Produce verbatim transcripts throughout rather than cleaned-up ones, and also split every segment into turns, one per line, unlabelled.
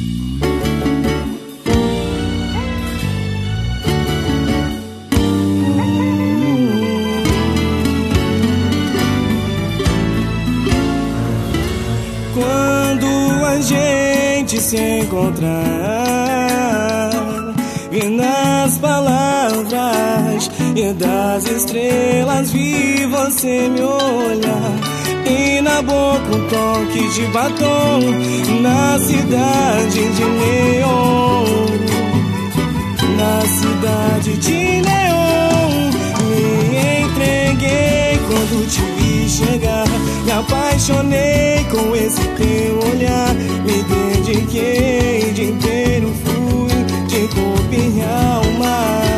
Quando a gente se encontrar e nas palavras e das estrelas vi você me olhar, e na boca um toque de batom, na cidade de neon, na cidade de neon. Me entreguei quando te vi chegar, me apaixonei com esse teu olhar, me dediquei de inteiro, fui de corpo e alma.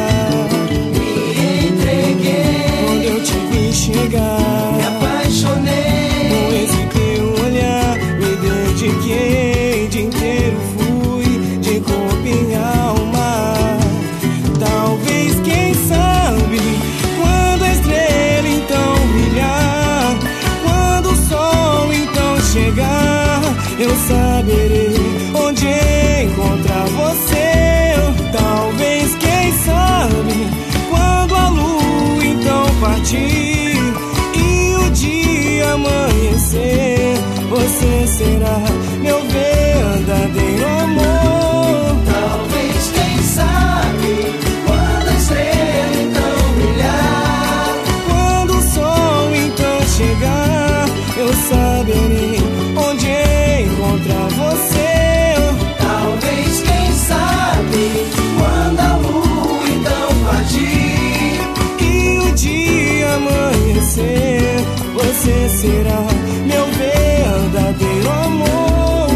Me entreguei
quando eu te vi chegar,
me apaixonei
com esse teu olhar, me dediquei de inteiro, fui de corpo e alma. Talvez, quem sabe, quando a estrela então brilhar, quando o sol então chegar, eu saberei onde encontrar você. Talvez, quem sabe, quando a lua então partir e o dia amanhecer, você será meu verdadeiro amor.
Talvez, quem sabe, quando a estrela então brilhar,
Quando o sol então chegar, eu saberei onde encontrar você.
talvez, quem sabe, quando a lua então partir
E o dia amanhecer, você será meu verdadeiro amor.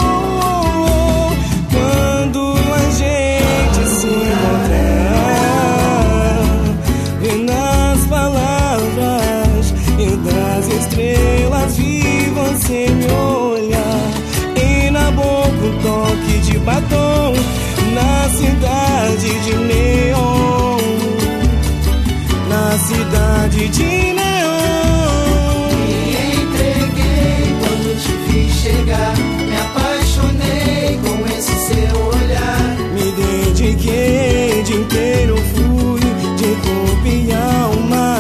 Quando a gente se encontrar e nas palavras e das estrelas vi você me olhar, e na boca um toque de batom, na cidade de neon, na cidade de neon.
Me entreguei quando te vi chegar, me apaixonei com esse seu olhar.
Me dediquei de inteiro, fui de corpo e alma.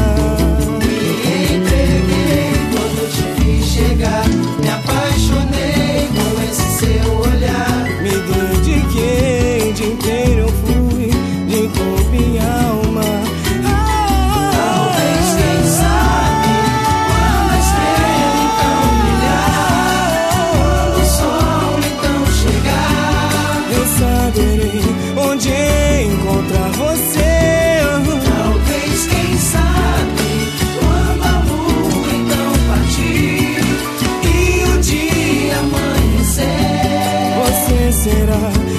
Me entreguei quando te vi chegar, me apaixonei com esse seu olhar.
Me dediquei de inteiro, fui de corpo e alma.
Talvez, quem sabe, quando a estrela então brilhar, quando o sol então chegar,
Eu saberei onde encontrar você.
talvez, quem sabe, quando a lua então partir e o dia amanhecer,
Você será